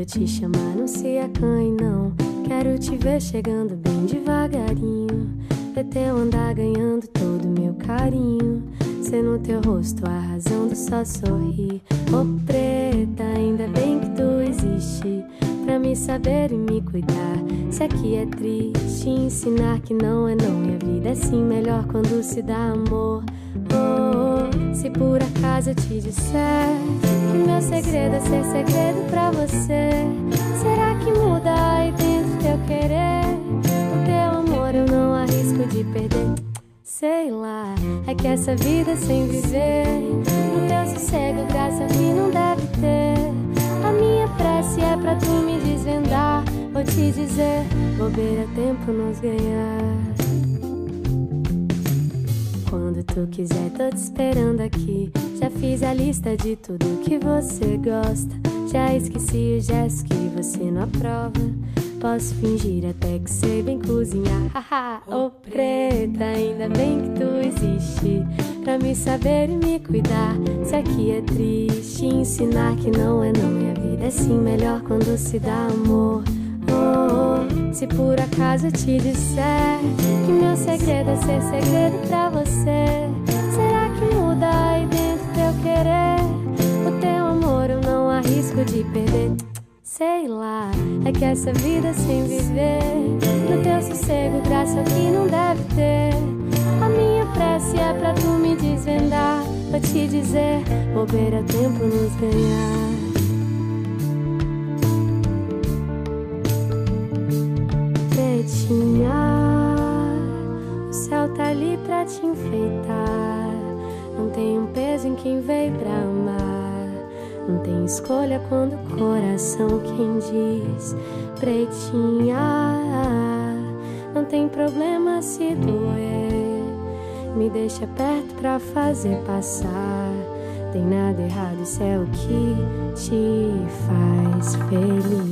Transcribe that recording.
te chamar, não se acanhe não. Quero te ver chegando bem devagarinho, ver teu andar ganhando todo meu carinho. Ser no teu rosto a razão do só sorrir. Ô preta, ainda bem que tu existe, pra me saber e me cuidar. Se aqui é triste, ensinar que não é não. E a vida é sim melhor quando se dá amor. Se por acaso eu te disser que meu segredo é ser segredo pra você, será que muda aí dentro teu querer? O teu amor eu não arrisco de perder. Sei lá, é que essa vida sem viver, no teu sossego graça que não deve ter. A minha prece é pra tu me desvendar. Vou te dizer, bobeira tempo nos ganhar. Quando tu quiser, tô te esperando aqui. Já fiz a lista de tudo que você gosta. Já esqueci os gestos que você não aprova. Posso fingir até que sei bem cozinhar. Haha, ô preta, ainda bem que tu existe, pra me saber e me cuidar. Se aqui é triste, ensinar que não é não. E a vida é sim melhor quando se dá amor. Se por acaso eu te disser que meu segredo é ser segredo pra você, será que muda aí dentro teu querer? O teu amor eu não arrisco de perder. Sei lá, é que essa vida sem viver, no teu sossego graça que não deve ter. A minha prece é pra tu me desvendar. Vou te dizer, bobeira tempo nos ganhar. O céu tá ali pra te enfeitar. Não tem um peso em quem veio pra amar. Não tem escolha quando o coração quem diz. Pretinha, não tem problema se doer. Me deixa perto pra fazer passar. Tem nada errado, isso é o que te faz feliz.